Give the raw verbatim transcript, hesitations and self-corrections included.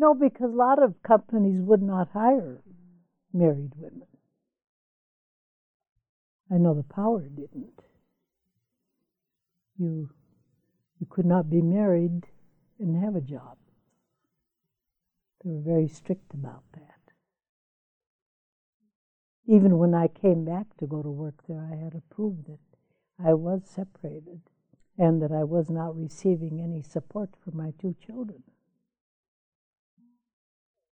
No, because a lot of companies would not hire married women. I know the Power didn't. You, you could not be married and have a job. They were very strict about that. Even when I came back to go to work there, I had to prove that I was separated and that I was not receiving any support for my two children.